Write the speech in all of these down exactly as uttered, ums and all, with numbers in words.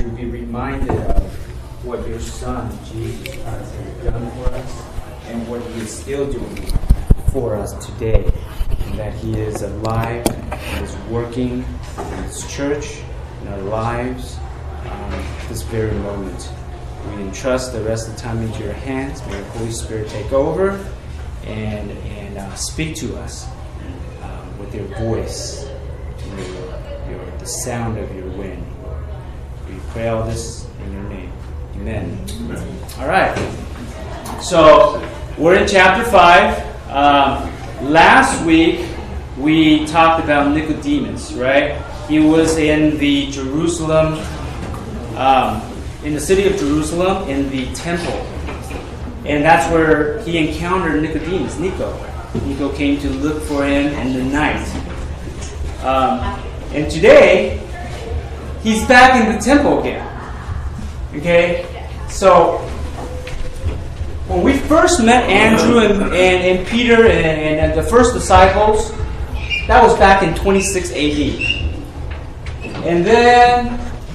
to be reminded of what your Son, Jesus Christ, has done for us and what He is still doing for us today. And that He is alive, and is working in His church, in our lives, um, this very moment. We entrust the rest of the time into your hands. May the Holy Spirit take over and, and uh, speak to us uh, with your voice, your, your, the sound of your wind. We pray all this in your name. Amen. All right. So, we're in chapter five. Um, last week, we talked about Nicodemus, right? He was in the Jerusalem, um, in the city of Jerusalem, in the temple. And that's where he encountered Nicodemus, Nico. Nico came to look for him in the night. Um, and today, he's back in the temple again. Okay? So, when we first met Andrew and, and, and Peter and, and the first disciples, that was back in twenty-six A D. And then,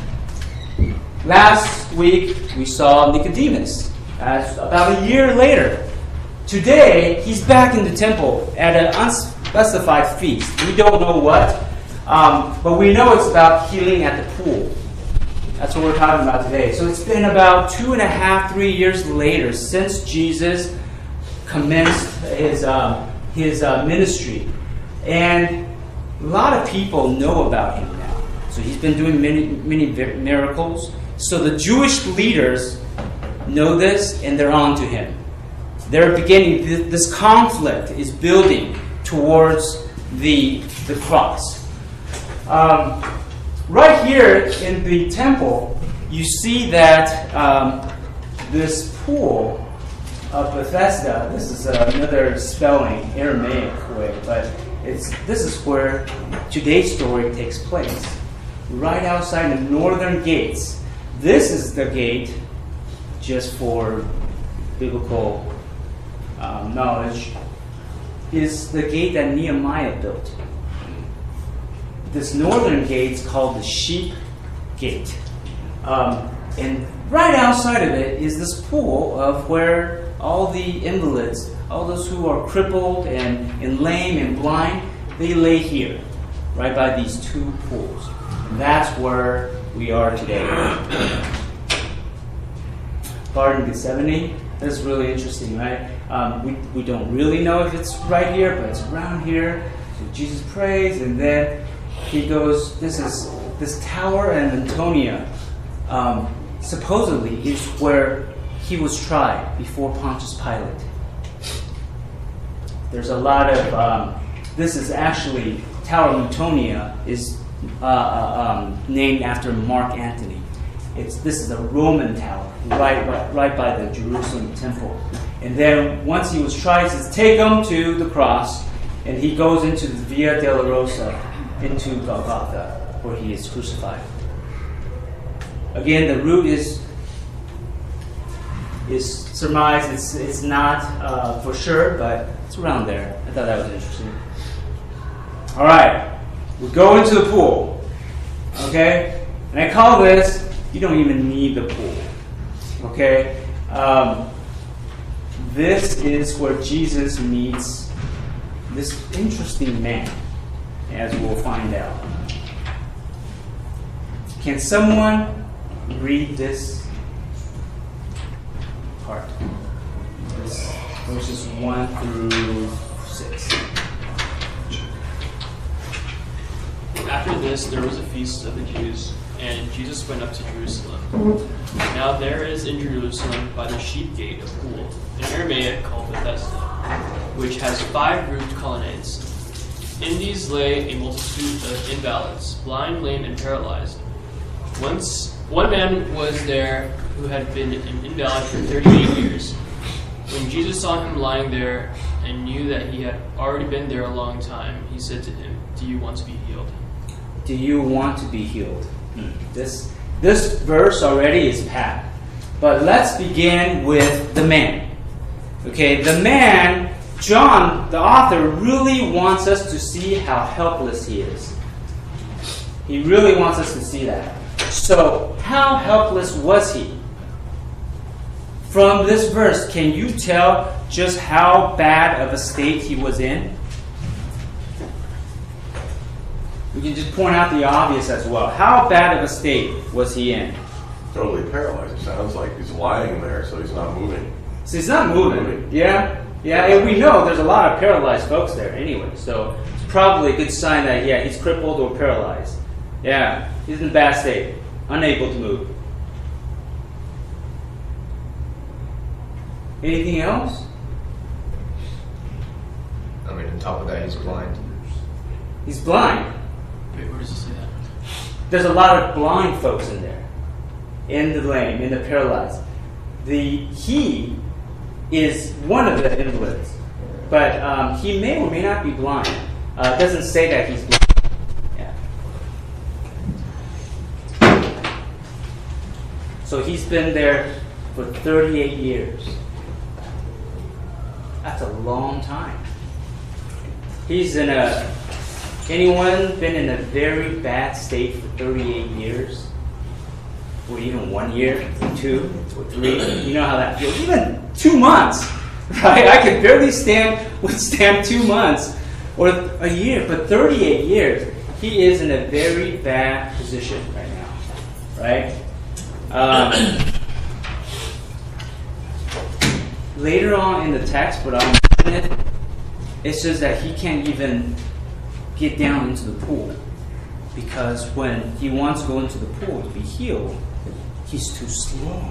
last week, we saw Nicodemus. That's about a year later. Today, he's back in the temple at an unspecified feast. We don't know what, um, but we know it's about healing at the pool. That's what we're talking about today. So it's been about two and a half, three years later since Jesus commenced his uh, his uh, ministry, and a lot of people know about him now. So he's been doing many many miracles. So the Jewish leaders know this, and they're on to him. They're beginning. This conflict is building towards the the cross. Um, Right here in the temple, you see that um, this pool of Bethesda, this is another spelling, Aramaic way, but it's this is where today's story takes place. Right outside the northern gates. This is the gate, just for biblical um, knowledge, is the gate that Nehemiah built. This northern gate is called the Sheep Gate. Um, and right outside of it is this pool of where all the invalids, all those who are crippled and, and lame and blind, they lay here, right by these two pools. And that's where we are today. Garden of Gethsemane. That's really interesting, right? Um, we, we don't really know if it's right here, but it's around here. So Jesus prays, and then he goes, this is this tower in Antonia, um, supposedly is where he was tried before Pontius Pilate. There's a lot of, um, this is actually, Tower of Antonia is uh, uh, um, named after Mark Antony. It's This is a Roman tower, right, right, right by the Jerusalem temple. And then once he was tried, he says, take him to the cross, and he goes into the Via Dolorosa, into Golgotha, where he is crucified. Again, the root is is surmised. It's it's not uh, for sure, but it's around there. I thought that was interesting. All right, we go into the pool. Okay, and I call this, you don't even need the pool. Okay, um, this is where Jesus meets this interesting man, as we'll find out. Can someone read this part? This, verses one through six. After this, there was a feast of the Jews, and Jesus went up to Jerusalem. Now there is in Jerusalem by the Sheep Gate a pool, in Aramaic called Bethesda, which has five roofed colonnades. In these lay a multitude of invalids, blind, lame, and paralyzed. Once one man was there who had been an invalid for thirty-eight years. When Jesus saw him lying there and knew that he had already been there a long time, he said to him, "Do you want to be healed?" Do you want to be healed? This this verse already is packed. But let's begin with the man. Okay, the man, John, the author, really wants us to see how helpless he is. He really wants us to see that. So, how helpless was he? From this verse, can you tell just how bad of a state he was in? We can just point out the obvious as well. How bad of a state was he in? Totally paralyzed. It sounds like he's lying there, so he's not moving. So he's not moving. Yeah, yeah, and we know there's a lot of paralyzed folks there anyway, so it's probably a good sign that, yeah, he's crippled or paralyzed. Yeah, he's in a bad state, unable to move. Anything else? I mean, on top of that, he's blind. He's blind. Wait, where does it say that? There's a lot of blind folks in there, in the lame, in the paralyzed. The he is one of the invalids, but um, he may or may not be blind. Uh, it doesn't say that he's blind. Yeah. So he's been there for thirty-eight years. That's a long time. He's in a. Anyone been in a very bad state for thirty-eight years? Or even one year, or two, or three? You know how that feels. Even two months, right? I can barely stand withstand two months or a year, but thirty-eight years. He is in a very bad position right now, right? Um, later on in the text, but I'll mention it, it says that he can't even get down into the pool because when he wants to go into the pool to be healed, he's too slow.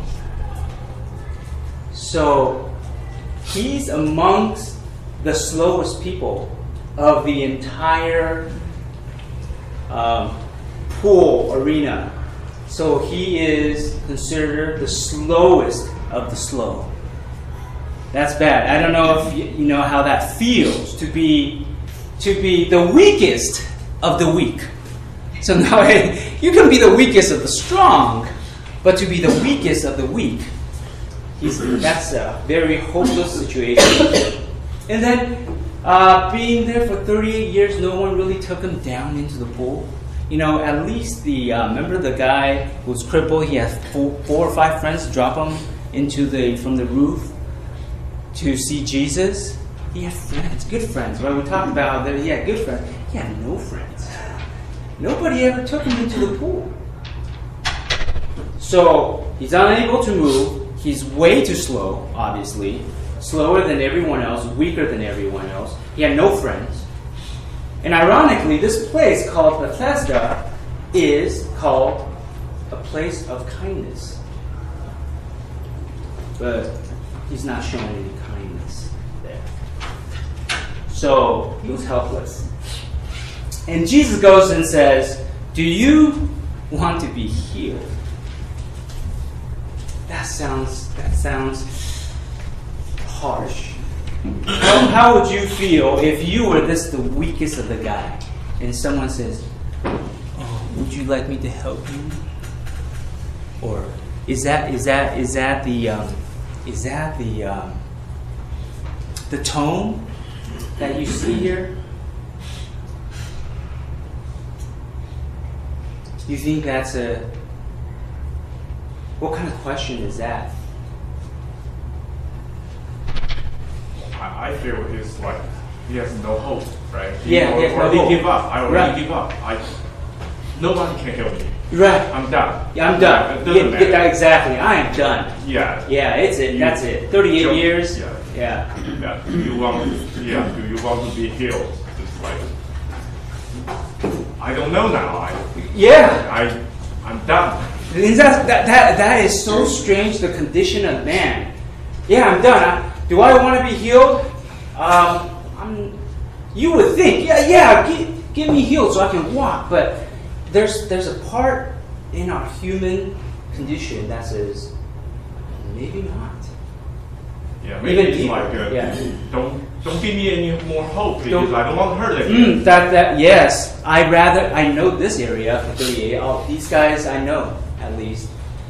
So he's amongst the slowest people of the entire um, pool arena. So he is considered the slowest of the slow. That's bad. I don't know if you, you know how that feels to be to be the weakest of the weak. So now you can be the weakest of the strong, but to be the weakest of the weak, he's, that's a very hopeless situation. And then uh, being there for thirty-eight years, no one really took him down into the pool. You know, at least the, uh, remember the guy who was crippled, he had four, four or five friends drop him into the, from the roof to see Jesus. He had friends, good friends. When we talk about that, he had good friends. He had no friends. Nobody ever took him into the pool. So he's unable to move. He's way too slow, obviously. Slower than everyone else, weaker than everyone else. He had no friends. And ironically, this place called Bethesda is called a place of kindness. But he's not showing any kindness there. So he was helpless. And Jesus goes and says, do you want to be healed? That sounds that sounds harsh. How, how would you feel if you were this the weakest of the guy, and someone says, "Oh, would you like me to help you?" Or is that is that is that the um, is that the um, the tone that you see here? Do you think that's a what kind of question is that? I, I feel he's like he has no hope, right? He Yeah, he has no already hope. give up. I already Right. give up. I nobody can help me. Right. I'm done. Yeah, I'm done. It doesn't Yeah, yeah, matter. that- exactly. I am done. Yeah. Yeah, it's it. You- That's it. thirty-eight Joe- years. Yeah. Yeah. Yeah. Do you want? Yeah. Do you want to be healed? It's like I don't know now. I Yeah. I I'm done. And That, that, that, that is so strange, the condition of man. Yeah, I'm done. I, do I want to be healed? Um, I'm, you would think, yeah, yeah, get, get me healed so I can walk. But there's there's a part in our human condition that says, maybe not. Yeah. Maybe Even it's deeper, like uh, yeah. don't don't give me any more hope because Don't- I don't want to hurt anyone. Mm, that that yes, I rather I know this area for thirty-eight. Oh, these guys I know at least.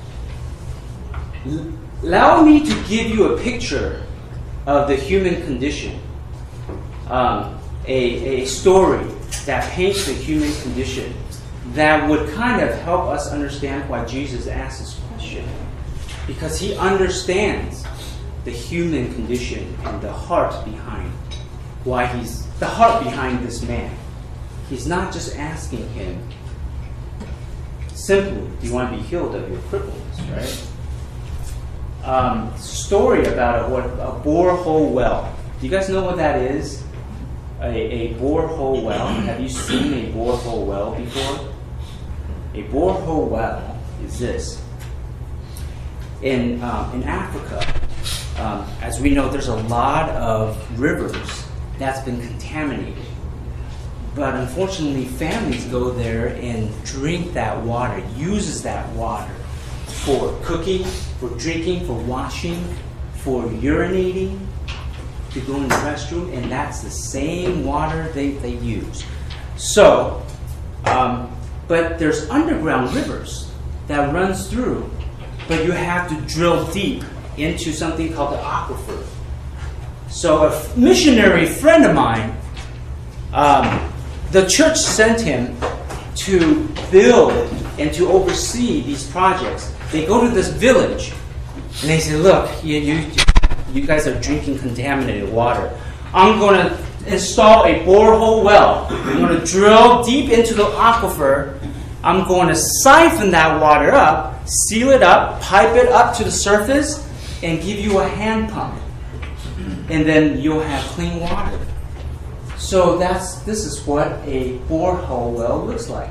L- allow me to give you a picture of the human condition. Um, a a story that paints the human condition. that would kind of help us understand why Jesus asked this question. Because he understands the human condition and the heart behind why he's the heart behind this man. He's not just asking him simply, do you want to be healed of your crippleness, right? Um, story about a, what, a borehole well. Do you guys know what that is? A, a borehole well. Have you seen a borehole well before? A borehole well is this. In, um, in Africa, um, as we know, there's a lot of rivers that's been contaminated. But unfortunately, families go there and drink that water, uses that water for cooking, for drinking, for washing, for urinating, to go in the restroom, and that's the same water they, they use. So, um, but there's underground rivers that runs through, but you have to drill deep into something called the aquifer. So a missionary friend of mine, um, the church sent him to build and to oversee these projects. They go to this village, and they say, look, you, you, you guys are drinking contaminated water. I'm going to install a borehole well. I'm going to drill deep into the aquifer. I'm going to siphon that water up, seal it up, pipe it up to the surface, and give you a hand pump. And then you'll have clean water. So that's this is what a borehole well looks like.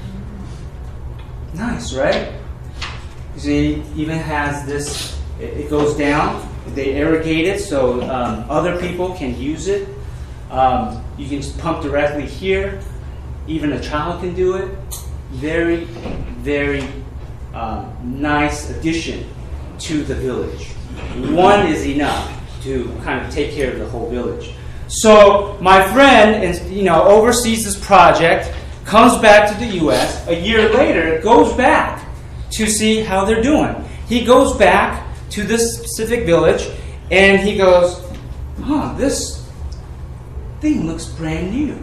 Nice, right? You see, it even has this, it, it goes down, they irrigate it so um, other people can use it. Um, you can just pump directly here. Even a child can do it. Very, very um, nice addition to the village. One is enough to kind of take care of the whole village. So my friend, you know, oversees this project, comes back to the U S A year later, goes back to see how they're doing. He goes back to this specific village, and he goes, "Huh, this thing looks brand new.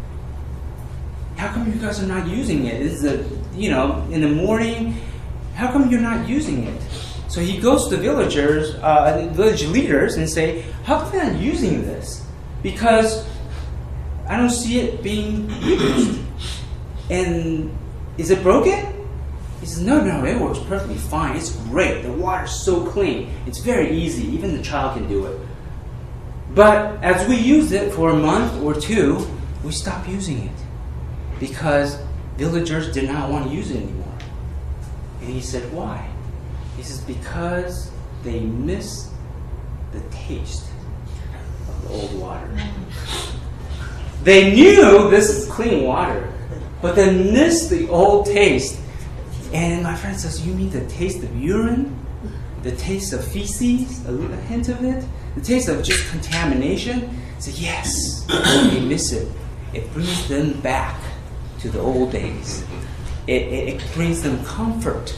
How come you guys are not using it? Is it, you know, in the morning? How come you're not using it?" So he goes to the villagers, uh, village leaders, and say, "How come you're not using this? Because I don't see it being used. And is it broken?" He says, no, no, it works perfectly fine. It's great. The water's so clean. It's very easy. Even the child can do it. But as we use it for a month or two, we stop using it because villagers did not want to use it anymore. And he said, why? He says, because they miss the taste of the old water. They knew this is clean water, but they missed the old taste. And my friend says, you mean the taste of urine? The taste of feces? A little hint of it? The taste of just contamination? I said, yes, they miss it. It brings them back to the old days. It, it, it brings them comfort.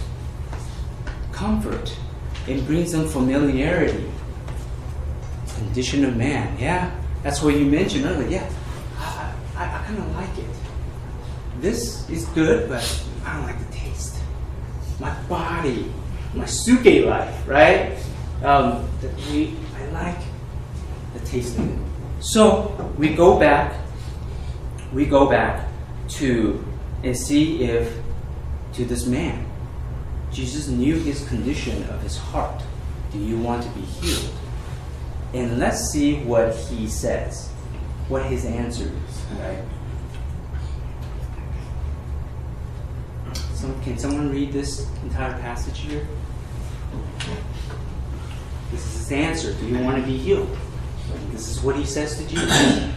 Comfort. It brings them familiarity. Condition of man, yeah? That's what you mentioned earlier. Yeah, I, I, I kind of like it. This is good, but I don't like the taste. My body, my suke life, right? Um, the, we, I like the taste of it. So we go back, we go back to and see if to this man. Jesus knew his condition of his heart. Do you want to be healed? And let's see what he says, what his answer is, right? Some, can someone read this entire passage here? This is his answer. Do you want to be healed? This is what he says to Jesus.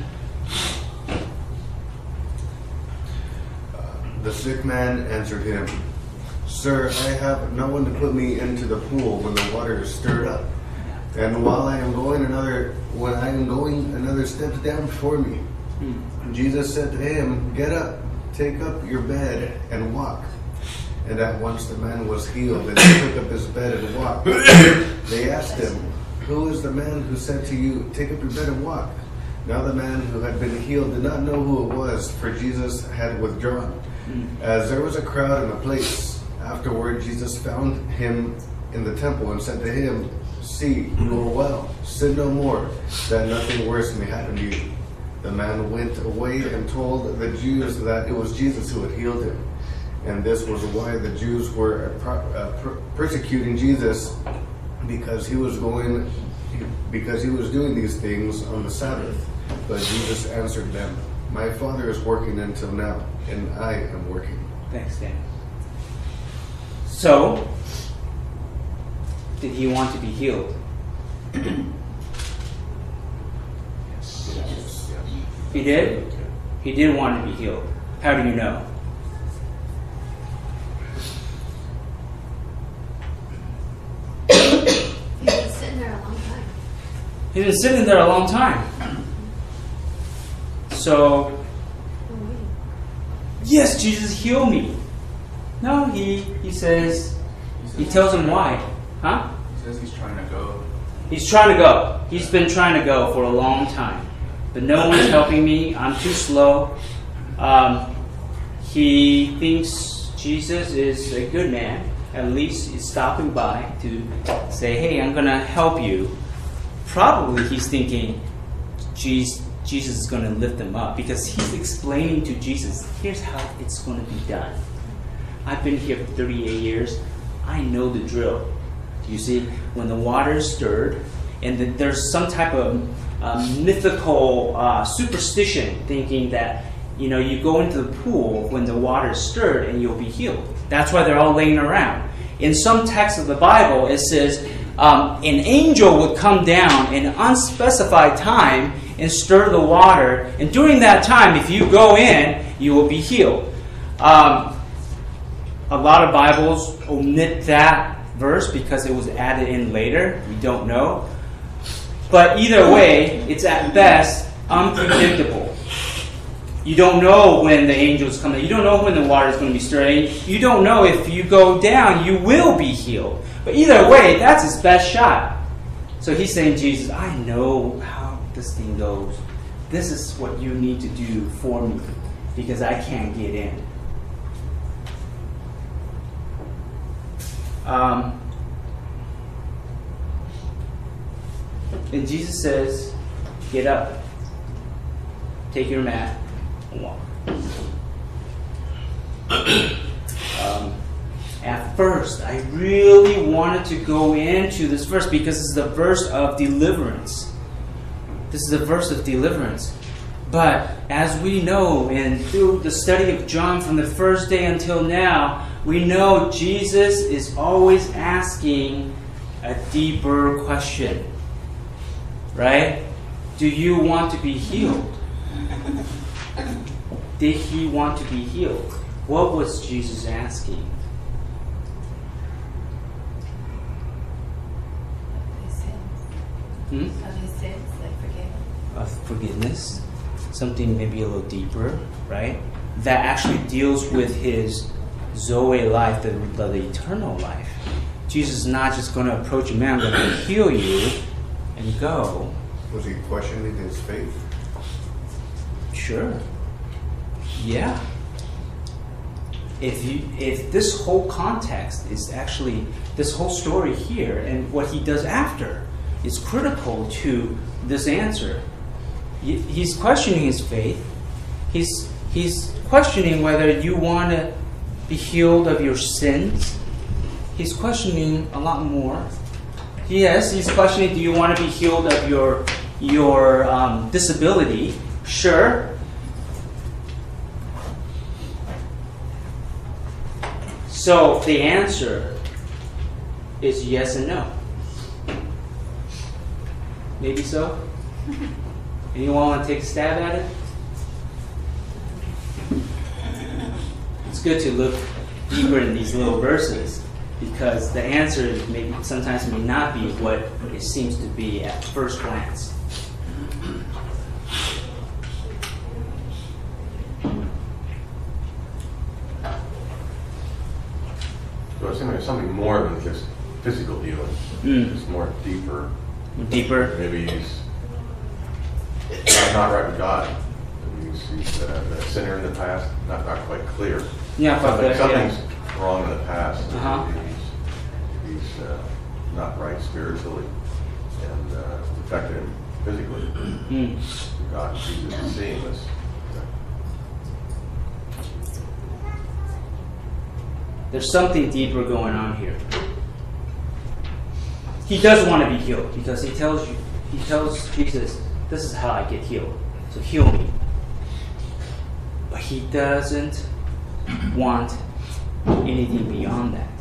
The sick man answered him, Sir, I have no one to put me into the pool when the water is stirred up. And while I am going another, when I am going, another steps down before me. Hmm. Jesus said to him, Get up, take up your bed, and walk. And at once the man was healed, and he took up his bed and walked. They asked him, Who is the man who said to you, Take up your bed and walk? Now the man who had been healed did not know who it was, for Jesus had withdrawn As there was a crowd in the place, afterward Jesus found him in the temple and said to him, "See, you are well. Sin no more, that nothing worse may happen to you." The man went away and told the Jews that it was Jesus who had healed him. And this was why the Jews were uh, per- persecuting Jesus, because he was going, because he was doing these things on the Sabbath. But Jesus answered them, "My Father is working until now, and I am working." Thanks, Dan. So, did he want to be healed? Yes. Yes. He did? He did want to be healed. How do you know? He's been sitting there a long time. He's been sitting there a long time. So, yes, Jesus, heal me. No, he he says, he tells him why. Huh? He says he's trying to go. He's trying to go. He's been trying to go for a long time. But no one's helping me. I'm too slow. Um, he thinks Jesus is a good man. At least he's stopping by to say, "Hey, I'm going to help you." Probably he's thinking Jesus, Jesus is going to lift him up, because he's explaining to Jesus, here's how it's going to be done. I've been here for thirty-eight years. I know the drill. You see, when the water is stirred, and the, there's some type of um, mythical uh, superstition thinking that, you know, you go into the pool when the water is stirred and you'll be healed. That's why they're all laying around. In some texts of the Bible, it says um, an angel would come down in an unspecified time and stir the water. And during that time, if you go in, you will be healed. Um, a lot of Bibles omit that verse because it was added in later. We don't know. But either way, it's at best unpredictable. You don't know when the angels come in. You don't know when the water is going to be stirred. You don't know if you go down, you will be healed. But either way, that's his best shot. So he's saying, Jesus, I know how this thing goes. This is what you need to do for me, because I can't get in. Um, and Jesus says, get up, take your mat, and walk. um, at first, I really wanted to go into this verse because it's the verse of deliverance. This is a verse of deliverance. But as we know, and through the study of John from the first day until now, we know Jesus is always asking a deeper question. Right? Do you want to be healed? Did he want to be healed? What was Jesus asking? His sins. Hmm? Of his sins, like forgiveness. Of forgiveness. Something maybe a little deeper, right? That actually deals with his Zoe life, the, the eternal life. Jesus is not just going to approach a man, I'm going to heal you and go. Was he questioning his faith? Sure. Yeah. If you, if this whole context is actually, this whole story here and what he does after is critical to this answer. He's questioning his faith. He's, he's questioning whether you want to be healed of your sins. He's questioning a lot more. Yes, he's questioning, do you want to be healed of your, your um, disability? Sure. So the answer is yes and no. Maybe so? Anyone want to take a stab at it? It's good to look deeper in these little verses, because the answer may, sometimes may not be what it seems to be at first glance. So it's something, something more than just physical healing. Mm. It's more deeper. Deeper. Maybe he's not, not right with God. Maybe he's, he's uh, a sinner in the past, not, not quite clear. Yeah, but Something- the- something's yeah. wrong in the past. Uh-huh. He's, he's uh, not right spiritually, and uh, it's affected him physically. Mm. God, Jesus is seeing this. There's something deeper going on here. He does want to be healed because he tells you, he tells Jesus, this is how I get healed. So heal me. But he doesn't want anything beyond that.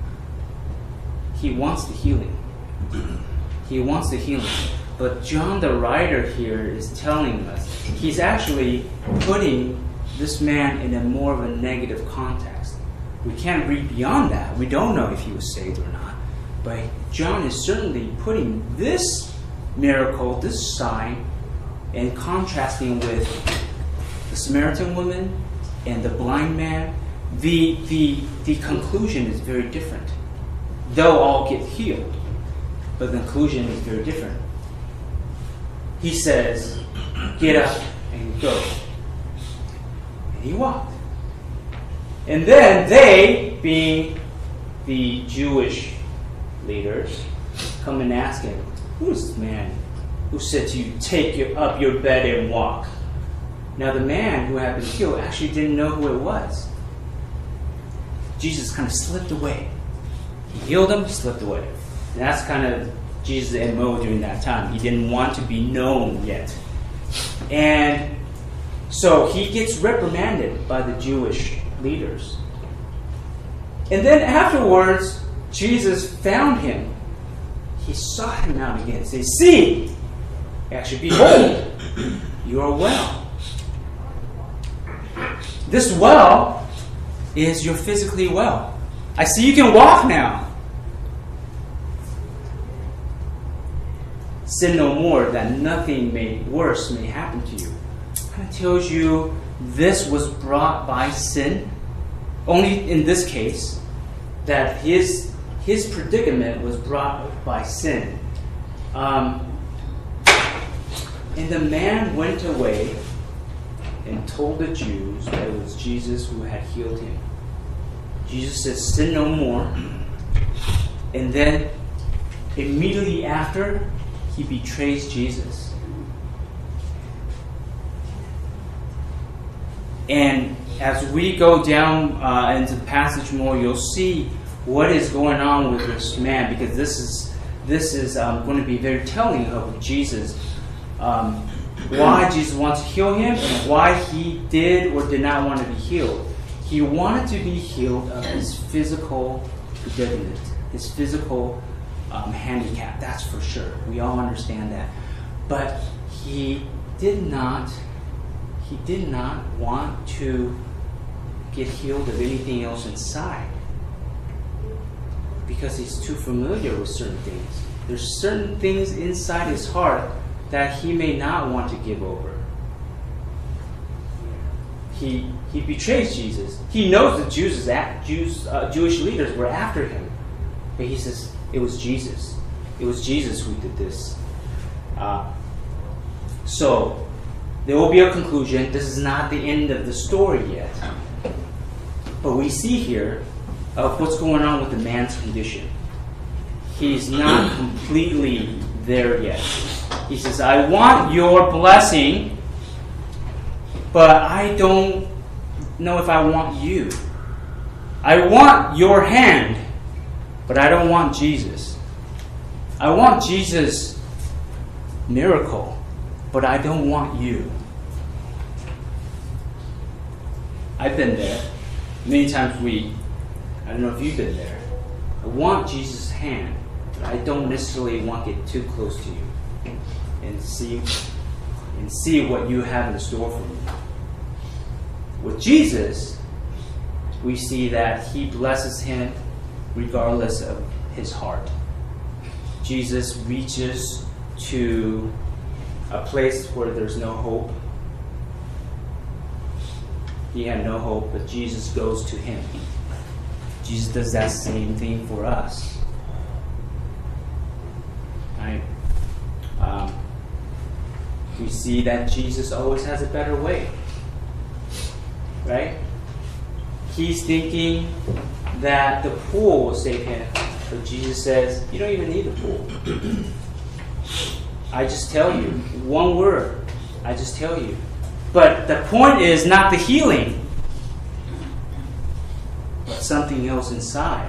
He wants the healing. He wants the healing. But John the writer here is telling us he's actually putting this man in a more of a negative context. We can't read beyond that. We don't know if he was saved or not. But John is certainly putting this miracle, this sign, and contrasting with the Samaritan woman and the blind man. The, the, the conclusion is very different. They'll all get healed, but the conclusion is very different. He says, get up and go. And he walked. And then they, being the Jewish leaders, come and ask him, who is this man who said to you, take your, up your bed and walk? Now the man who had been healed actually didn't know who it was. Jesus kind of slipped away. He healed him, slipped away. And that's kind of Jesus' M O during that time. He didn't want to be known yet. And so he gets reprimanded by the Jewish leaders. And then afterwards, Jesus found him. He sought him out again and said, see, actually, behold, you are well. This well is you're physically well. I see you can walk now. Sin no more, that nothing may worse may happen to you. Kind of tells you this was brought by sin. Only in this case, that his his predicament was brought by sin. Um, and the man went away and told the Jews that it was Jesus who had healed him. Jesus says, sin no more. And then immediately after, he betrays Jesus. And as we go down uh, into the passage more, you'll see what is going on with this man, because this is this is um, going to be very telling of Jesus, um, why Jesus wants to heal him and why he did or did not want to be healed. He wanted to be healed of his physical predicament, his physical um, handicap. That's for sure. We all understand that. But he did not. He did not want to get healed of anything else inside, because he's too familiar with certain things. There's certain things inside his heart that he may not want to give over. He he betrays Jesus. He knows the Jews, Jews uh, Jewish leaders were after him, but he says it was Jesus. It was Jesus who did this. Uh, so there will be a conclusion. This is not the end of the story yet, but we see here of what's going on with the man's condition. He's not completely there yet. He says, I want your blessing, but I don't know if I want you. I want your hand, but I don't want Jesus. I want Jesus' miracle, but I don't want you. I've been there. Many times we I don't know if you've been there. I want Jesus' hand, but I don't necessarily want to get too close to you and see and see what you have in store for me. With Jesus, we see that he blesses him regardless of his heart. Jesus reaches to a place where there's no hope. He had no hope, but Jesus goes to him. Jesus does that same thing for us. Right? Um, we see that Jesus always has a better way. Right? he's thinking that the pool will save him. But Jesus says, you don't even need the pool. I just tell you, one word, I just tell you. But the point is not the healing, but something else inside.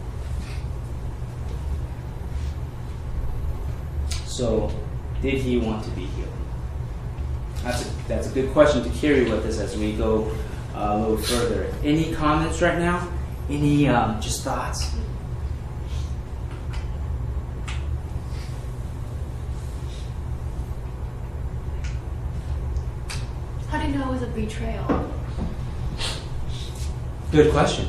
So, did he want to be healed? That's a, that's a good question to carry with us as we go uh, a little further. Any comments right now? Any um, just thoughts? How do you know it was a betrayal? Good question.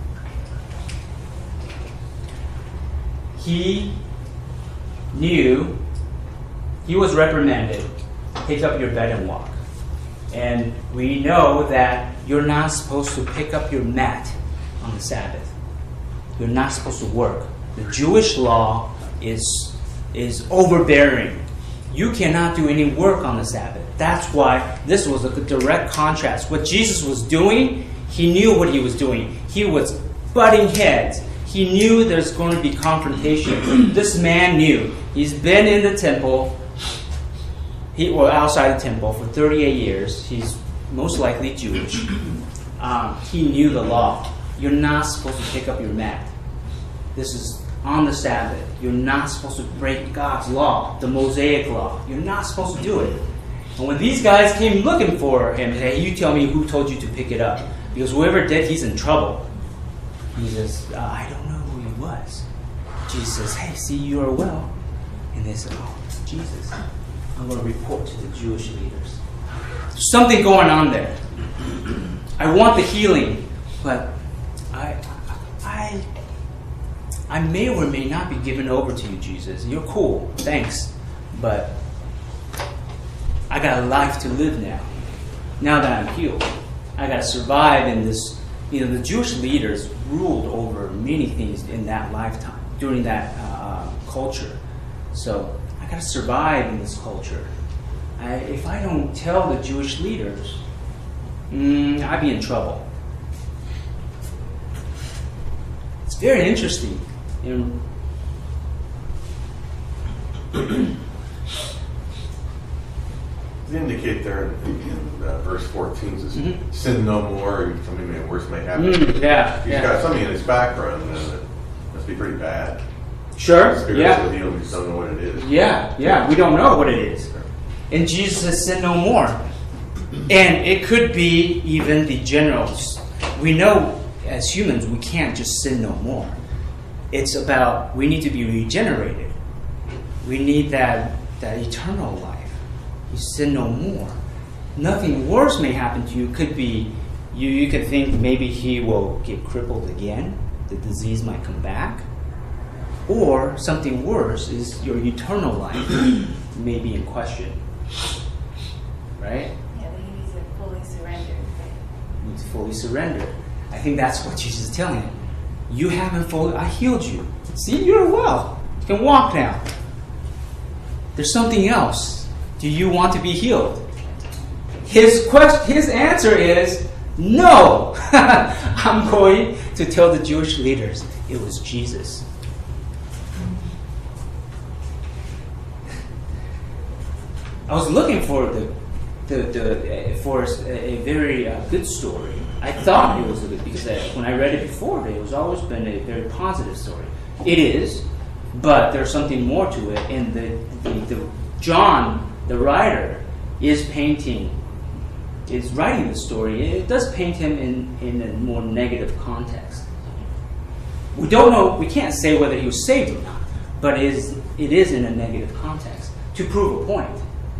He knew, he was reprimanded, pick up your bed and walk. And we know that you're not supposed to pick up your mat on the Sabbath. You're not supposed to work. The Jewish law is, is overbearing. You cannot do any work on the Sabbath. That's why this was a direct contrast. What Jesus was doing, he knew what he was doing. He was butting heads. He knew there's going to be confrontation. This man knew. He's been in the temple, he, or outside the temple for thirty-eight years. He's most likely Jewish. Um, he knew the law. You're not supposed to pick up your mat. This is on the Sabbath. You're not supposed to break God's law, the Mosaic law. You're not supposed to do it. And when these guys came looking for him, hey, you tell me who told you to pick it up. Because whoever did, he's in trouble. He says, uh, I don't know who he was. Jesus says, hey, see, you are well. And they said, oh, Jesus, I'm going to report to the Jewish leaders. There's something going on there. I want the healing, but I, I, I may or may not be given over to you, Jesus. You're cool, thanks, but I got a life to live now. Now that I'm healed, I got to survive in this. You know, the Jewish leaders ruled over many things in that lifetime, during that uh, culture. So I got to survive in this culture. I, if I don't tell the Jewish leaders, mm, I'd be in trouble. It's very interesting. You know, They indicate there in, in uh, verse fourteen, says, Mhm. sin no more, or something may worse may happen. Mm, yeah, He's yeah. got something in his background that must be pretty bad. Sure, Spiritual yeah. healing, we just don't know what it is. Yeah, yeah, we don't know what it is. And Jesus says, sin no more. And it could be even the generals. We know as humans we can't just sin no more. It's about, we need to be regenerated. We need that, that eternal life. You sin no more. Nothing worse may happen to you. Could be, you, you could think maybe he will get crippled again. The disease might come back. Or something worse is your eternal life may be in question. Right? Yeah, but he needs to fully surrender. You need to fully surrender. I think that's what Jesus is telling him. You haven't fully, I healed you. See, you're well. You can walk now. There's something else. Do you want to be healed? His question, his answer is no. I'm going to tell the Jewish leaders it was Jesus. I was looking for the, the, the uh, for a, a very uh, good story. I thought it was a good because uh, when I read it before, it was always been a very positive story. It is, but there's something more to it. And the, the, the John, the writer, is painting, is writing the story. It does paint him in, in a more negative context. We don't know. We can't say whether he was saved or not, but it is, it is in a negative context to prove a point.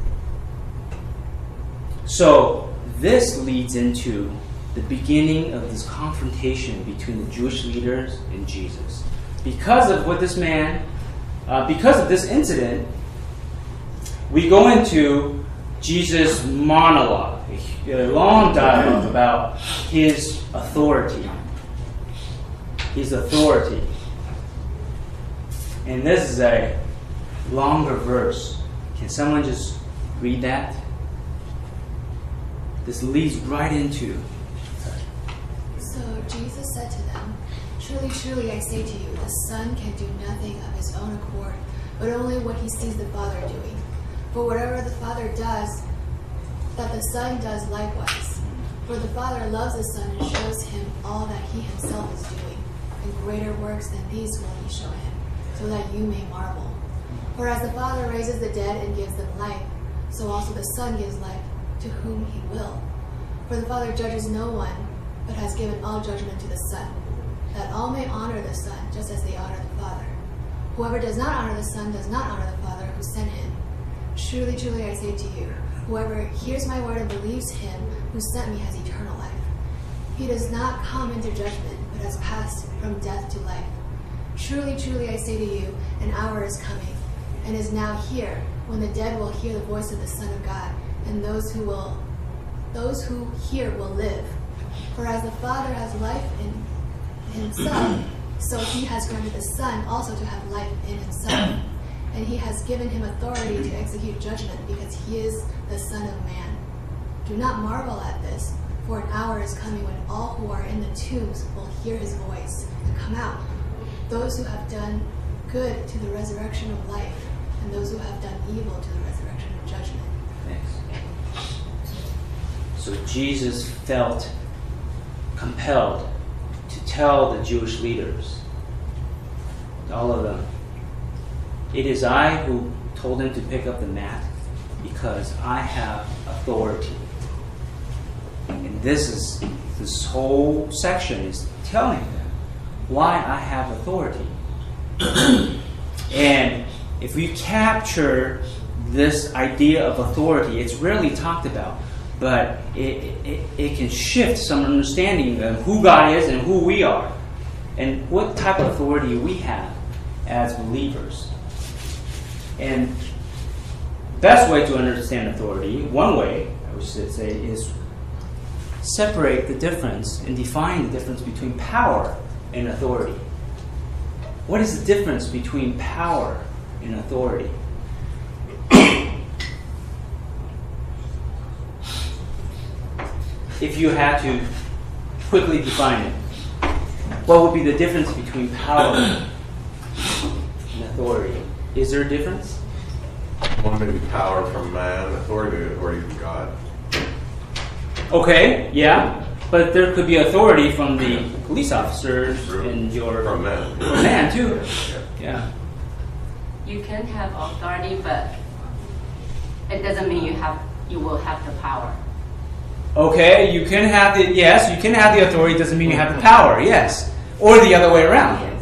So this leads into the beginning of this confrontation between the Jewish leaders and Jesus. Because of what this man, uh, because of this incident, we go into Jesus' monologue, a long dialogue about his authority. His authority. And this is a longer verse. Can someone just read that? This leads right into. So said to them, "Truly, truly, I say to you, the Son can do nothing of his own accord, but only what he sees the Father doing. For whatever the Father does, that the Son does likewise. For the Father loves the Son and shows him all that he himself is doing, and greater works than these will he show him, so that you may marvel. For as the Father raises the dead and gives them life, so also the Son gives life to whom he will. For the Father judges no one, but has given all judgment to the Son, that all may honor the Son, just as they honor the Father. Whoever does not honor the Son does not honor the Father who sent him. Truly, truly, I say to you, whoever hears my word and believes him who sent me has eternal life. He does not come into judgment, but has passed from death to life. Truly, truly, I say to you, an hour is coming, and is now here, when the dead will hear the voice of the Son of God, and those who will, those who hear will live. For as the Father has life in himself, so he has granted the Son also to have life in himself. And he has given him authority to execute judgment, because he is the Son of Man. Do not marvel at this, for an hour is coming when all who are in the tombs will hear his voice and come out. Those who have done good to the resurrection of life, and those who have done evil to the resurrection of judgment. Thanks. So Jesus felt compelled to tell the Jewish leaders, all of them, it is I who told him to pick up the mat because I have authority. And this is this whole section is telling them why I have authority. And if we capture this idea of authority, it's rarely talked about, but it, it, it can shift some understanding of who God is and who we are, and what type of authority we have as believers. And the best way to understand authority, one way, I would say, is separate the difference and define the difference between power and authority. What is the difference between power and authority? If you had to quickly define it, what would be the difference between power and authority? Is there a difference? One may be power from man, authority, authority from God. Okay, yeah, but there could be authority from the police officers in your From man. from man too. Yeah. Yeah. You can have authority, but it doesn't mean you have you will have the power. Okay, you can have the yes, you can have the authority. Doesn't mean you have the power. Yes, or the other way around. Yes.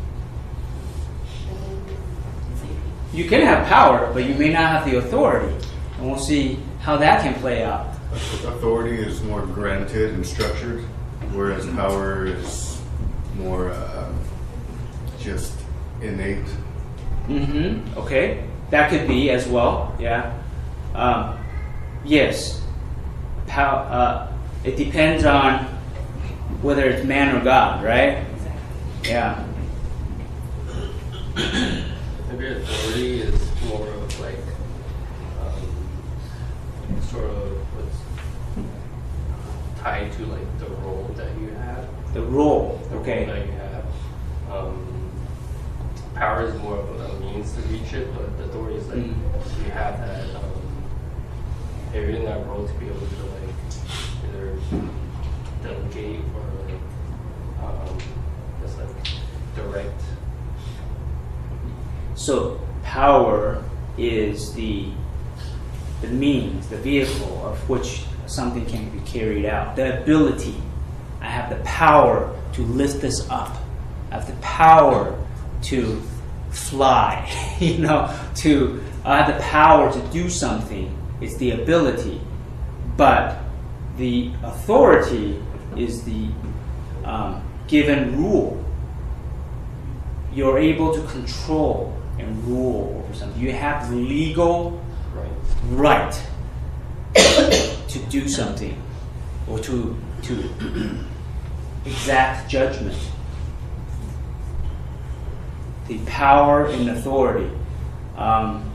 You can have power, but you may not have the authority, and we'll see how that can play out. Authority is more granted and structured, whereas power is more uh, just innate. Mm-hmm. Okay, that could be as well. Yeah. Um, yes. How? Uh, it depends on whether it's man or God, right? Yeah. Maybe authority is more of like um, sort of what's tied to like the role that you have. The role. The Okay. role that you have. Um, power is more of a means to reach it, but the authority is like Mm. you have that. Um, you're in that role to be able to like either delegate or like um, just like direct. So power is the the means, the vehicle of which something can be carried out. The ability. I have the power to lift this up. I have the power to fly. you know, to I have the power to do something. It's the ability, but the authority is the um, given rule. You're able to control and rule over something. You have the legal Right. right to do something or to to exact judgment. The power and authority. Um,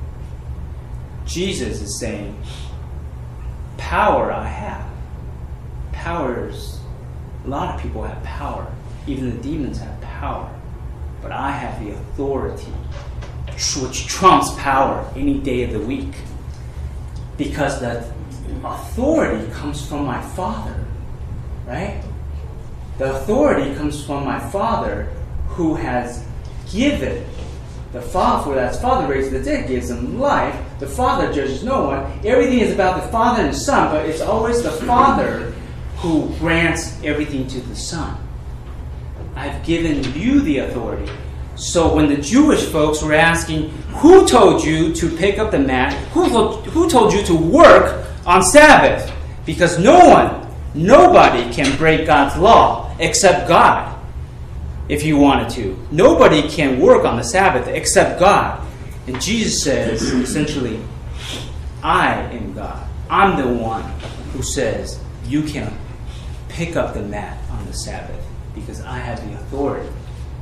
Jesus is saying, power I have. Power is A lot of people have power. Even the demons have power. But I have the authority, which trumps power any day of the week. Because the authority comes from my Father, right? The authority comes from my Father, who has given. The Father, for that's Father raised the dead, gives them life. The Father judges no one. Everything is about the Father and the Son, but it's always the Father who grants everything to the Son. I've given you the authority. So when the Jewish folks were asking, who told you to pick up the mat? Who, who told you to work on Sabbath? Because no one, nobody can break God's law except God. If you wanted to. Nobody can work on the Sabbath except God. And Jesus says, essentially, I am God. I'm the one who says, you can pick up the mat on the Sabbath because I have the authority.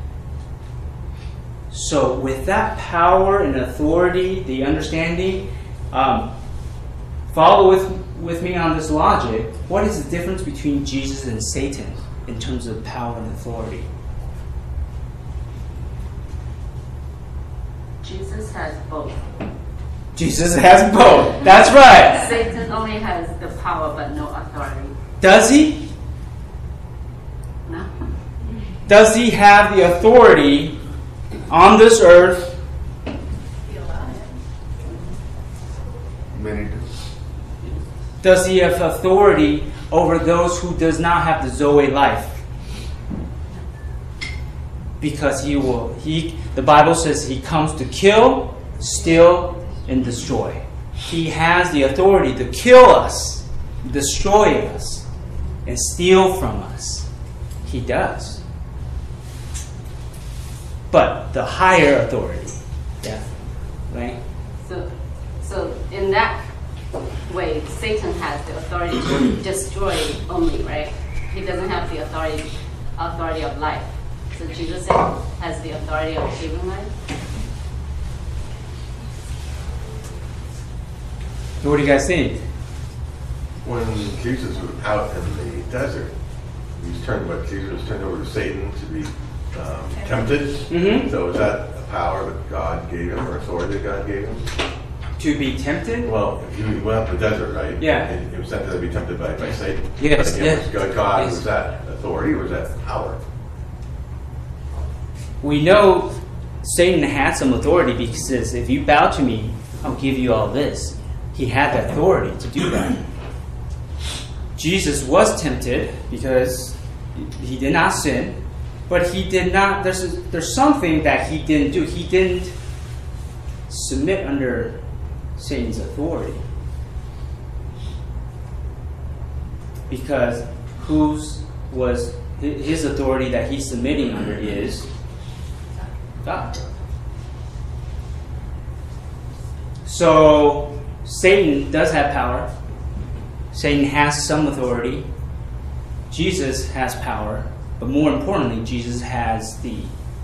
So with that power and authority, the understanding, um, follow with, with me on this logic. What is the difference between Jesus and Satan in terms of power and authority? Jesus has both. Jesus has both. That's right. Satan only has the power but no authority. Does he? No. Does he have the authority on this earth? Many do. Does he have authority over those who does not have the Zoe life? Because he will, he, the Bible says he comes to kill, steal, and destroy. He has the authority to kill us, destroy us, and steal from us. He does. But the higher authority, death, right? So, so in that way, Satan has the authority to destroy only, right? He doesn't have the authority, authority of life. So Jesus has the authority of giving life. So what do you guys think? When Jesus was out in the desert, he was turned, but Jesus was turned over to Satan to be um, tempted. Mm-hmm. So is that a power that God gave him, or authority that God gave him? To be tempted? Well, he went out to the desert, right? Yeah. And he was sent to be tempted by, by Satan. Yes, And yes. was God, God Yes. was that authority or was that power? We know Satan had some authority because he says, if you bow to me, I'll give you all this. He had the authority to do that. Jesus was tempted because he did not sin, but he did not, there's, a, there's something that he didn't do. He didn't submit under Satan's authority. Because whose was his authority that he's submitting under is God. So Satan does have power. Satan has some authority. Jesus has power. But more importantly, Jesus has the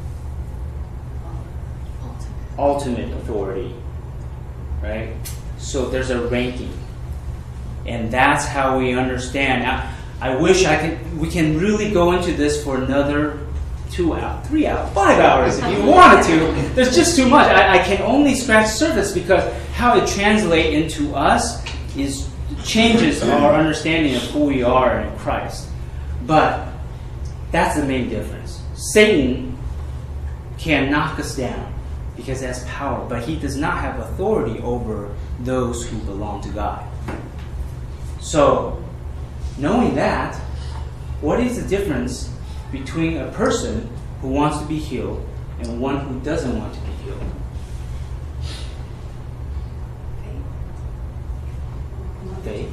ultimate authority. Right? So there's a ranking. And that's how we understand. Now, I wish I could we can really go into this for another two hours, three hours, five hours if you wanted to. There's just too much. I, I can only scratch the surface because how it translates into us is changes our understanding of who we are in Christ. But that's the main difference. Satan can knock us down because he has power, but he does not have authority over those who belong to God. So, knowing that, what is the difference between a person who wants to be healed and one who doesn't want to be healed? Faith.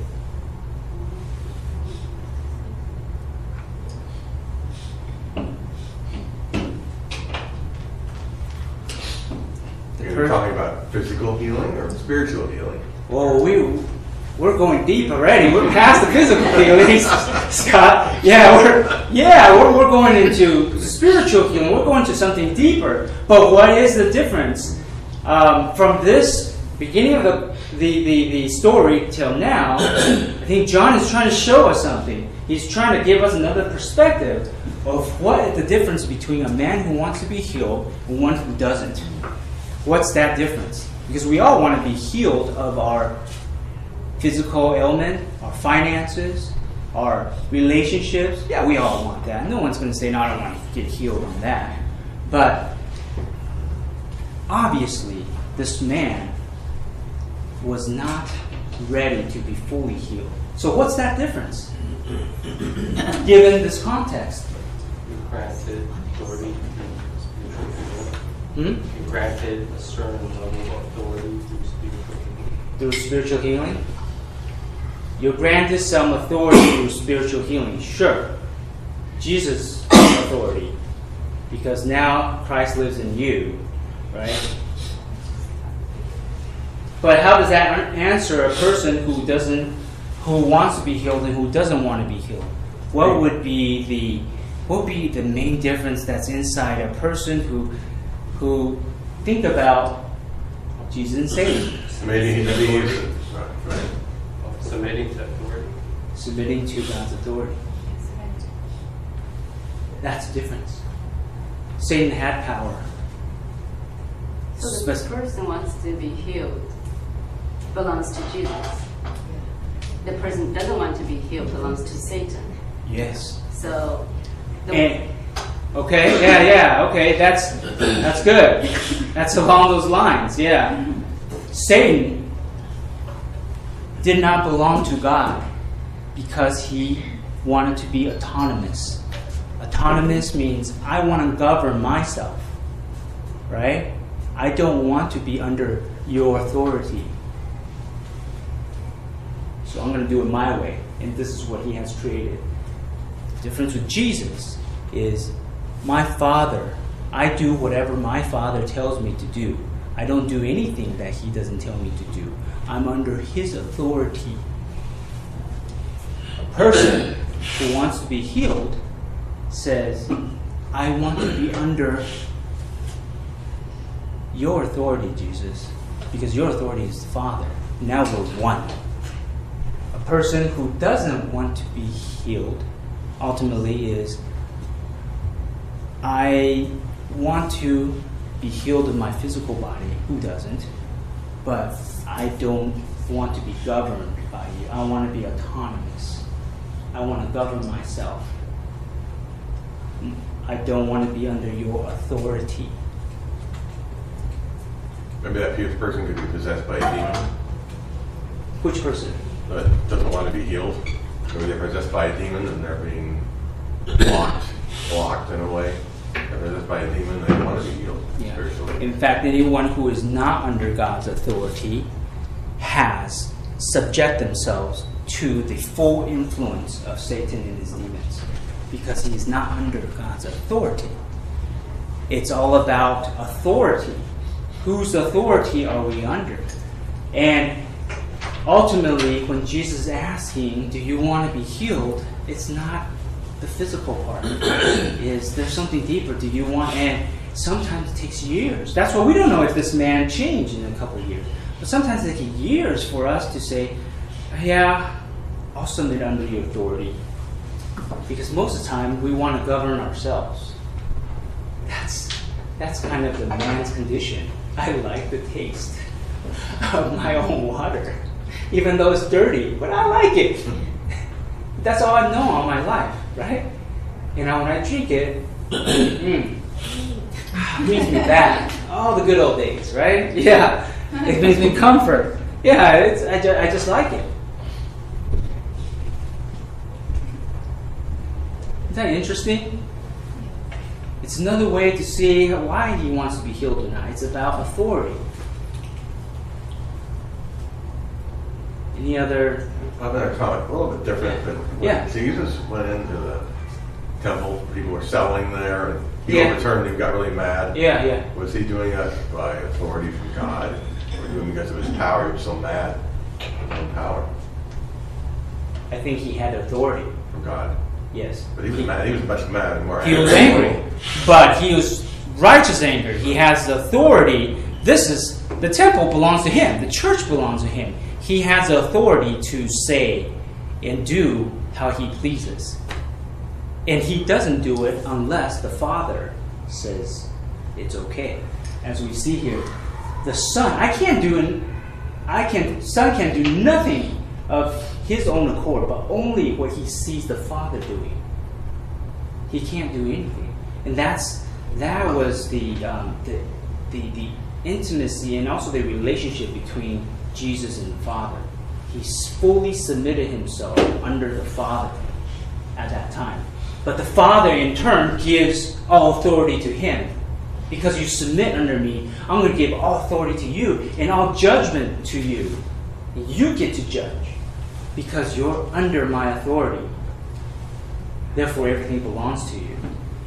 The You're per- talking about physical healing or spiritual healing? Well, we we're going deep already. We're past the physical healings, Scott. Yeah, we're yeah we're, we're going into spiritual healing. We're going to something deeper. But what is the difference um, from this beginning of the, the, the, the story till now? I think John is trying to show us something. He's trying to give us another perspective of what is the difference between a man who wants to be healed and one who doesn't. What's that difference? Because we all want to be healed of our physical ailment, our finances, our relationships. Yeah, we all want that. No one's going to say, no, I don't want to get healed on that. But obviously, this man was not ready to be fully healed. So what's that difference? Given this context. You granted authority Hmm? through spiritual healing. You granted a certain level of authority through spiritual healing. Through spiritual healing? You're granted some authority through spiritual healing. Sure. Jesus' authority. Because now Christ lives in you. Right? But how does that answer a person who doesn't, who wants to be healed and who doesn't want to be healed? What would be the, what would be the main difference that's inside a person who, who think about Jesus and Satan? Submitting to these. Right. Submitting to authority. Submitting to God's authority. That's the difference. Satan had power. So the person wants to be healed belongs to Jesus. The person doesn't want to be healed belongs to Satan. Yes. So, the And, okay, yeah, yeah, okay, that's that's good. That's along those lines, yeah. Satan did not belong to God because he wanted to be autonomous. Autonomous means I want to govern myself, right? I don't want to be under your authority. So I'm going to do it my way. And this is what he has created. The difference with Jesus is my Father, I do whatever my Father tells me to do. I don't do anything that he doesn't tell me to do. I'm under his authority. A person who wants to be healed says, I want to be under your authority, Jesus, because your authority is the Father. Now we're one. A person who doesn't want to be healed ultimately is, I want to be healed of my physical body. Who doesn't? But I don't want to be governed by you. I want to be autonomous. I want to govern myself. I don't want to be under your authority. Maybe that person could be possessed by a demon Which person? that doesn't want to be healed. Maybe they're possessed by a demon and they're being blocked, blocked in a way. They're possessed by a demon and they want to be healed Yeah. spiritually. In fact, anyone who is not under God's authority has subject themselves to the full influence of Satan and his demons because he is not under God's authority. It's all about authority. Whose authority are we under? And ultimately, when Jesus is asking, do you want to be healed? It's not the physical part. Is there something deeper? Do you want? And sometimes it takes years. That's why we don't know if this man changed in a couple of years. But sometimes it takes years for us to say, yeah, I'll submit under your authority. Because most of the time, we want to govern ourselves. That's that's kind of the man's condition. I like the taste of my own water, even though it's dirty, but I like it. That's all I've known all my life, right? And now when I drink it, mm, it brings me back. All the good old days, right? Yeah, it brings me comfort. Yeah, it's, I, ju- I just like it. Isn't that interesting? It's another way to see why he wants to be healed or not. It's about authority. Any other? I'm going to comment a little bit different. But when Yeah. Jesus went into the temple, people were selling there, and he Yeah. overturned and got really mad. Yeah, yeah. Was he doing that by authority from God, or doing it because of his power? He was so mad with his own power I think he had authority. from God. Yes. But he was mad. He was much mad and more He was angry. angry, but he was righteous anger. He has the authority. This is the temple belongs to him. The church belongs to him. He has the authority to say and do how he pleases. And he doesn't do it unless the Father says it's okay. As we see here, the Son, I can't do it, I can, Son can do nothing of his own accord, but only what he sees the Father doing. He can't do anything. And that's that was the um, the, the the intimacy and also the relationship between Jesus and the Father. He fully submitted himself under the Father at that time. But the Father, in turn, gives all authority to him. Because you submit under me, I'm going to give all authority to you and all judgment to you. You get to judge because you're under my authority. Therefore, everything belongs to you.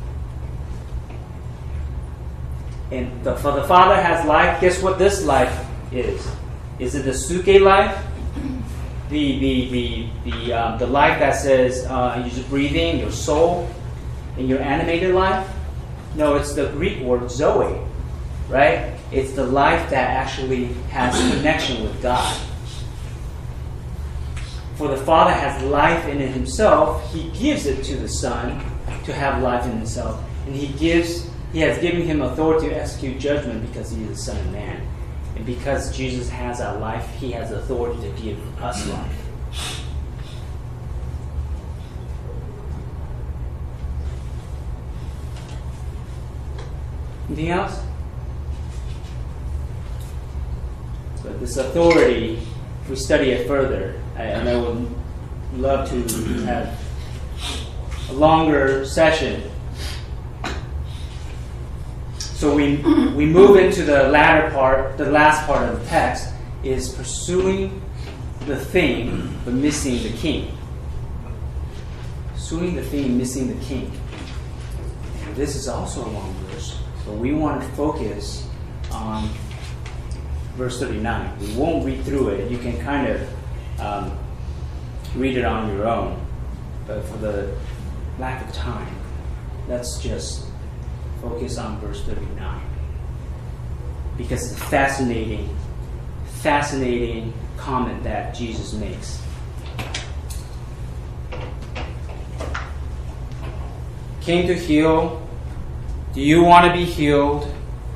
And the, for the Father has life. Guess what this life is? Is it the suke life? The the the the, um, the life that says uh, you're just breathing, your soul, and your animated life? No, it's the Greek word zoe, right? It's the life that actually has connection with God. For the Father has life in himself, he gives it to the Son to have life in himself. And he gives he has given him authority to execute judgment because he is the Son of Man. And because Jesus has our life, he has authority to give us life. Anything else? But this authority, if we study it further, and I would love to have a longer session. So we we move into the latter part, the last part of the text, is pursuing the thing, but missing the king. Pursuing the thing, missing the king. And this is also a long verse, but we want to focus on verse thirty-nine. We won't read through it. You can kind of um, read it on your own. But for the lack of time, let's just focus on verse thirty-nine. Because it's a fascinating, fascinating comment that Jesus makes. Came to heal. Do you want to be healed?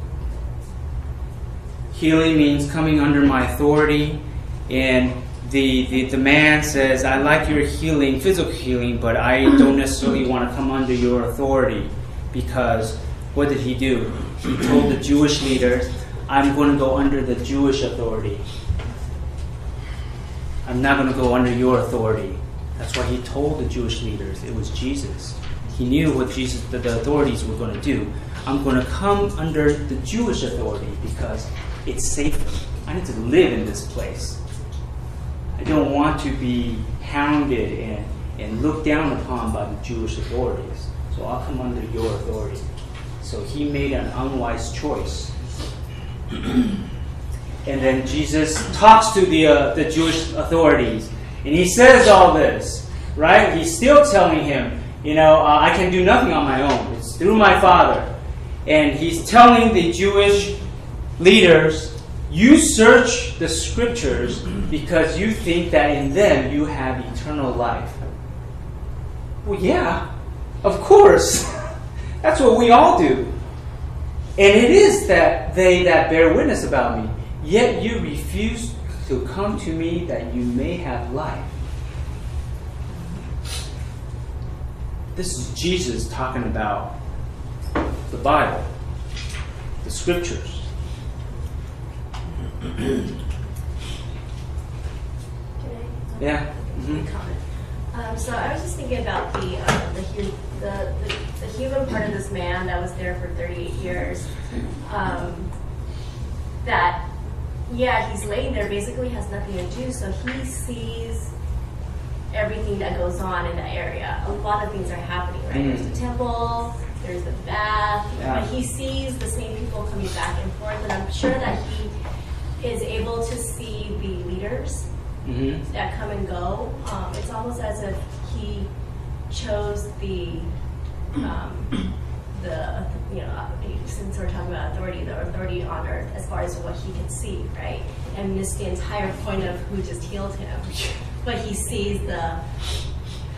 Healing means coming under my authority. And the, the, the man says, I like your healing, physical healing, but I don't necessarily want to come under your authority. Because what did he do? He told the Jewish leaders, I'm going to go under the Jewish authority. I'm not going to go under your authority. That's what he told the Jewish leaders. It was Jesus. He knew what Jesus, the, the authorities were going to do. I'm going to come under the Jewish authority because it's safer. I need to live in this place. I don't want to be hounded and, and looked down upon by the Jewish authorities. So I'll come under your authority. So he made an unwise choice. And then Jesus talks to the uh, the Jewish authorities, and he says all this, right? He's still telling him, you know, uh, I can do nothing on my own. It's through my Father. And he's telling the Jewish leaders, you search the Scriptures because you think that in them you have eternal life. Well, yeah, of course. That's what we all do. And it is that they that bear witness about me. Yet you refuse to come to me that you may have life. This is Jesus talking about the Bible, the Scriptures. Yeah. Mm-hmm. Comment. Um, so I was just thinking about the, uh, the, hu- the the the human part of this man that was there for thirty-eight years. Um, that, yeah, he's laying there, basically has nothing to do, so he sees everything that goes on in that area. A lot of things are happening, right? Mm. There's the temple, there's the bath, yeah. But he sees the same people coming back and forth, and I'm sure that he is able to see the leaders mm-hmm. that come and go. Um, it's almost as if he chose the, um, the you know, since we're talking about authority, the authority on earth as far as what he can see, right? And missed the entire point of who just healed him. But he sees the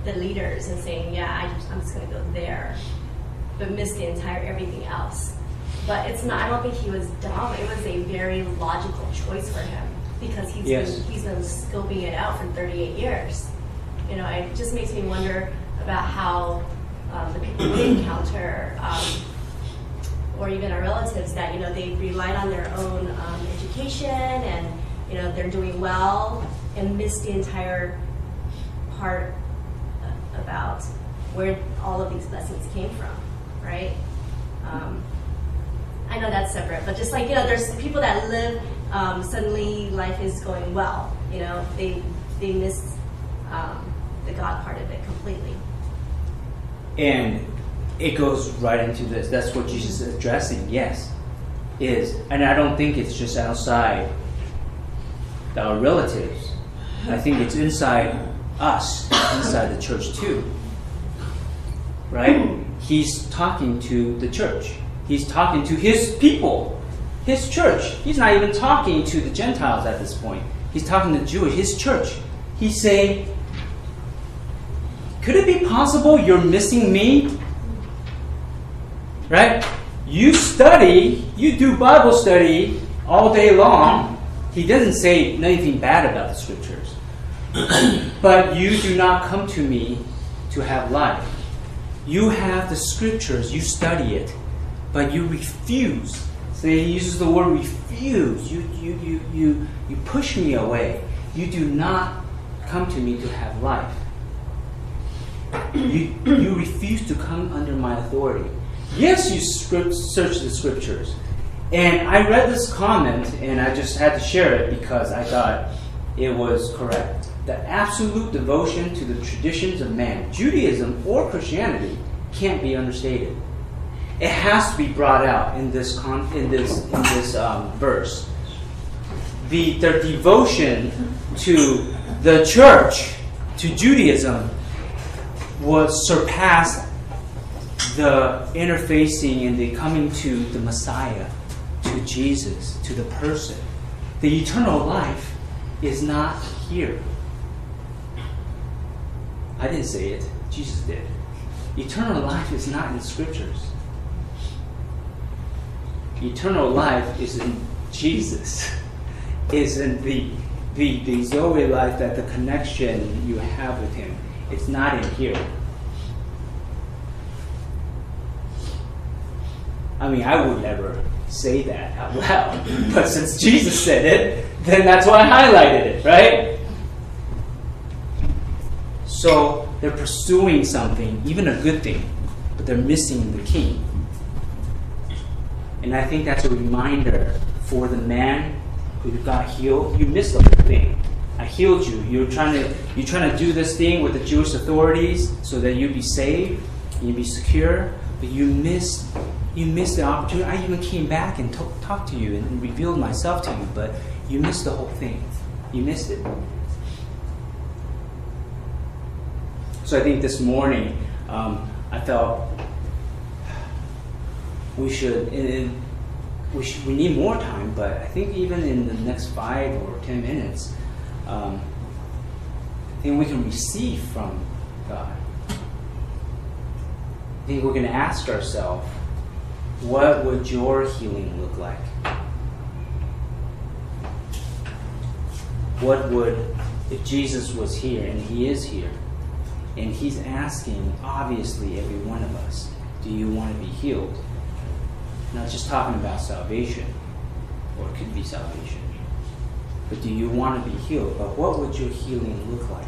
the leaders and saying, yeah, I just, I'm just going to go there, but miss the entire everything else. But it's not, I don't think he was dumb. It was a very logical choice for him because he's Yes. been, he's been scoping it out for thirty-eight years. You know, it just makes me wonder about how um, the people we encounter, um, or even our relatives, that, you know, they relied on their own um, education and, you know, they're doing well and miss the entire part about where all of these blessings came from, right? Um, I know that's separate, but just like, you know, there's people that live, um, suddenly life is going well, you know, they they miss um, the God part of it completely. And it goes right into this. That's what Jesus is addressing, yes, is. And I don't think it's just outside our relatives. I think it's inside us, inside the church too. Right? He's talking to the church. He's talking to his people, his church. He's not even talking to the Gentiles at this point. He's talking to Jewish, his church. He's saying, could it be possible you're missing me? Right? You study, you do Bible study all day long. He doesn't say anything bad about the scriptures. But you do not come to me to have life. You have the scriptures, you study it, but you refuse. So he uses the word refuse. You, you, you, you, you push me away. You do not come to me to have life. You, you refuse to come under my authority. Yes, you script, search the scriptures. And I read this comment, and I just had to share it because I thought it was correct. The absolute devotion to the traditions of man, Judaism or Christianity, can't be understated. It has to be brought out in this con- in this in this um, verse. The their devotion to the church, to Judaism, was surpassed the interfacing and the coming to the Messiah, to Jesus, to the person. The eternal life is not here. I didn't say it. Jesus did. Eternal life is not in the scriptures. Eternal life is in Jesus. Is in the, the, the Zoe life, that the connection you have with him. It's not in here. I mean, I would never say that out loud. But since Jesus said it, then that's why I highlighted it, right? So they're pursuing something, even a good thing, but they're missing the king. And I think that's a reminder for the man who got healed. You missed the whole thing. I healed you. You're trying to you're trying to do this thing with the Jewish authorities so that you be saved, you be secure, but you missed you missed the opportunity. I even came back and talk, talked to you and revealed myself to you, but you missed the whole thing. You missed it. So I think this morning, um, I felt we should, and we should, we need more time, but I think even in the next five or ten minutes, um, I think we can receive from God. I think we're going to ask ourselves, what would your healing look like? What would, if Jesus was here, and he is here, and he's asking, obviously, every one of us, do you want to be healed? Not just talking about salvation, or it could be salvation, but do you want to be healed? But what would your healing look like?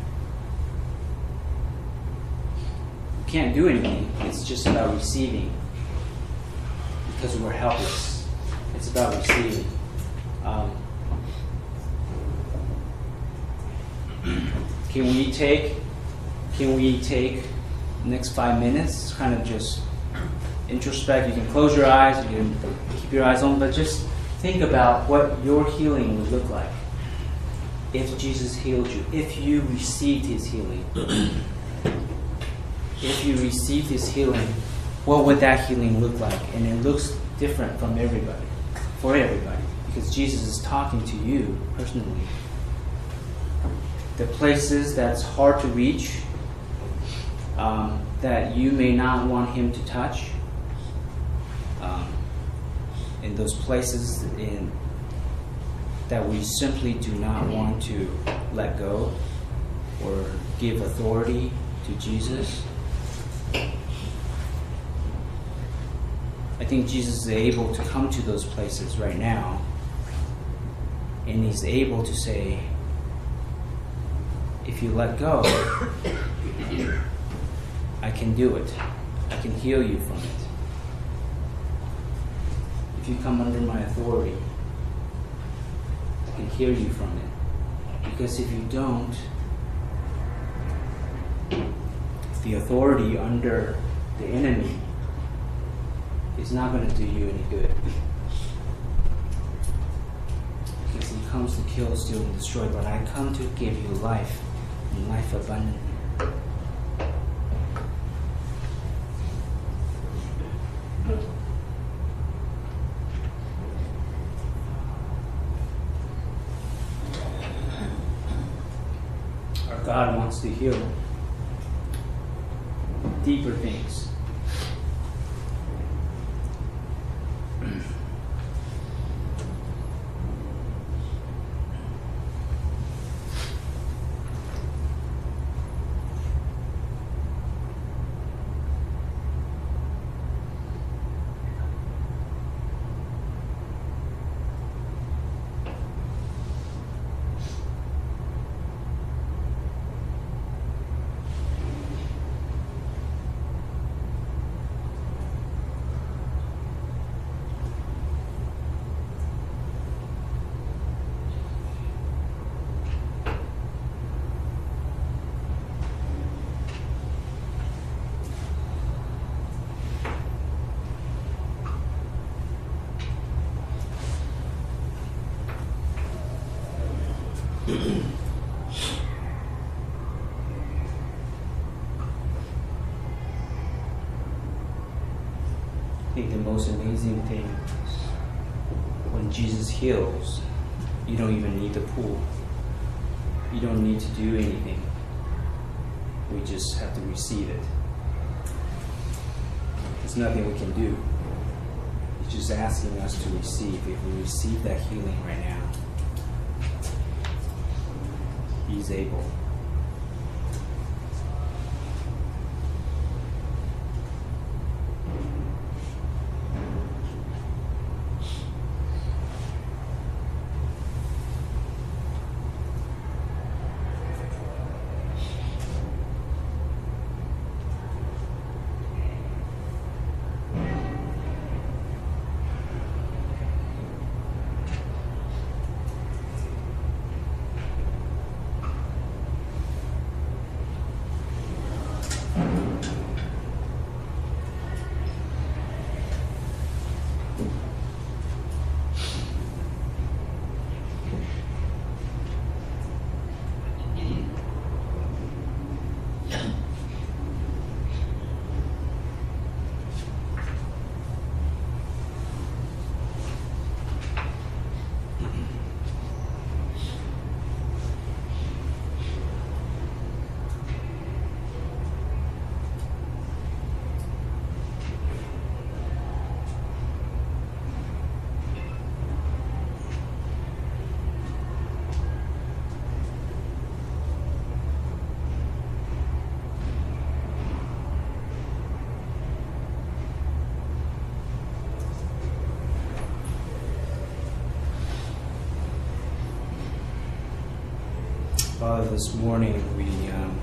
You can't do anything. It's just about receiving, because we're helpless. It's about receiving. Um, can we take Can we take the next five minutes, kind of just introspect? You can close your eyes, you can keep your eyes open, but just think about what your healing would look like if Jesus healed you, if you received his healing. If you received his healing, what would that healing look like? And it looks different from everybody, for everybody, because Jesus is talking to you personally. The places that's hard to reach, um, that you may not want him to touch. Um, in those places in that we simply do not want to let go or give authority to Jesus. I think Jesus is able to come to those places right now, and he's able to say, if you let go, I can do it. I can heal you from it. If you come under my authority, I can heal you from it. Because if you don't, the authority under the enemy is not going to do you any good. Because he comes to kill, steal, and destroy, but I come to give you life, and life abundantly. Our God wants to heal deeper things. I think the most amazing thing is when Jesus heals, you don't even need the pool. You don't need to do anything. We just have to receive it. There's nothing we can do. He's just asking us to receive. If we receive that healing right now, he's able. Father, this morning we um,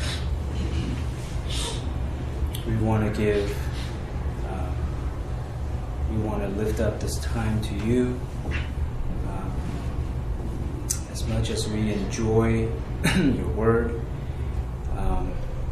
we want to give, uh, we want to lift up this time to you. Um, as much as we enjoy your word, um,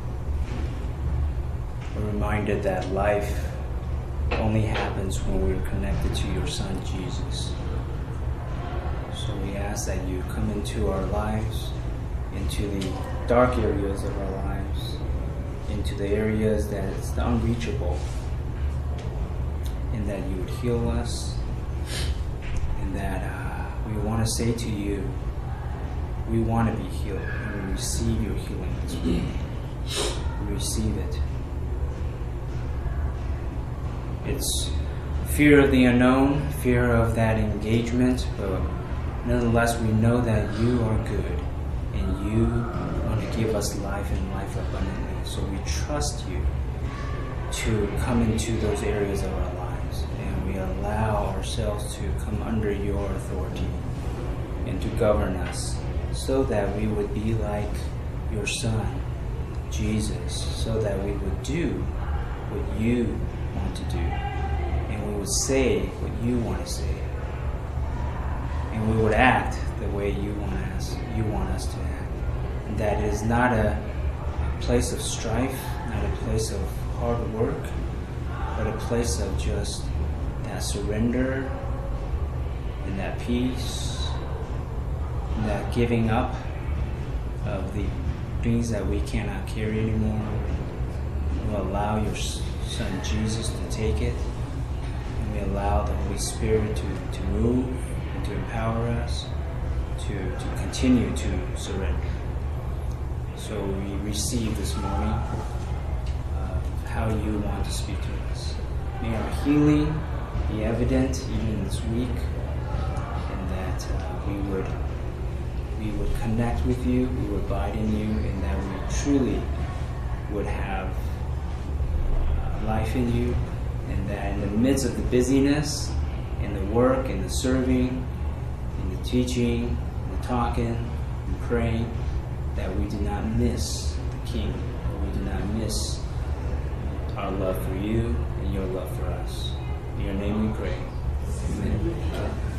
we're reminded that life only happens when we're connected to your Son, Jesus. So we ask that you come into our lives, into the dark areas of our lives, into the areas that it's unreachable, and that you would heal us, and that uh, we want to say to you, we want to be healed, and we receive your healing this morning. we receive it. It's fear of the unknown, fear of that engagement, but nonetheless we know that you are good and you want to give us life and life abundantly. So we trust you to come into those areas of our lives, and we allow ourselves to come under your authority and to govern us so that we would be like your Son, Jesus, so that we would do what you want to do, and we would say what you want to say, and we would act the way you want us, you want us to act. And that is not a, a place of strife, not a place of hard work, but a place of just that surrender and that peace and that giving up of the things that we cannot carry anymore. We allow your Son Jesus to take it, and we allow the Holy Spirit to, to move and to empower us to, to continue to surrender. So we receive this morning uh, how you want to speak to us. May our healing be evident even this week, and that uh, we would we would connect with you, we would abide in you, and that we truly would have uh, life in you, and that in the midst of the busyness and the work and the serving and the teaching and the talking and praying, that we do not miss the King, or we do not miss our love for you and your love for us. In your name we pray. Amen.